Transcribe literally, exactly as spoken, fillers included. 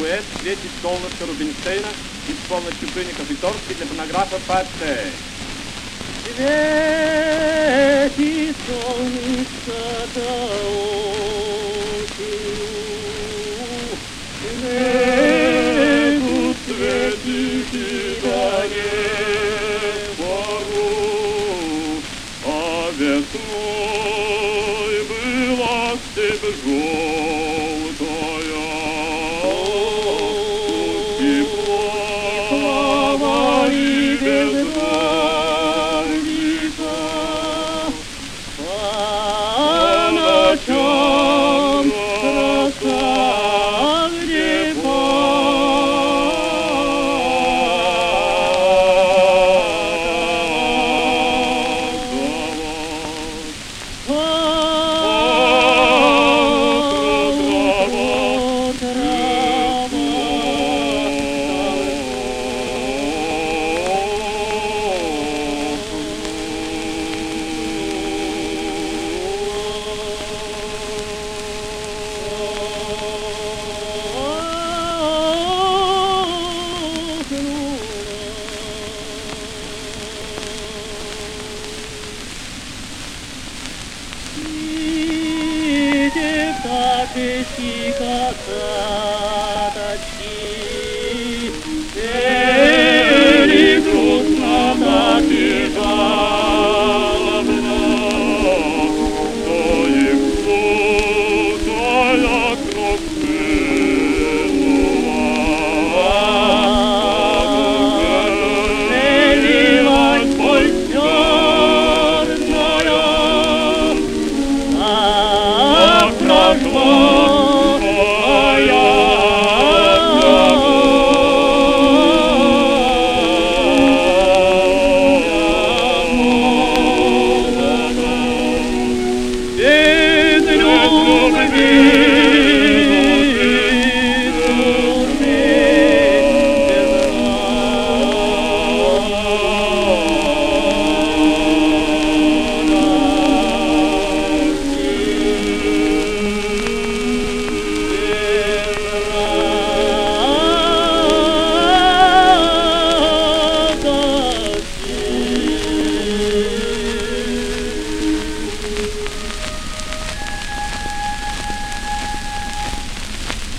дуэт «Светит солнышко» Рубинштейна исполнит Куприни Капиторский для фонографа «Патте». Светит солнышко до осенью, небу светит и до неба рук, а весной была степь желтая, тепло и бездравника, по ночам роса Идет так и стихаться.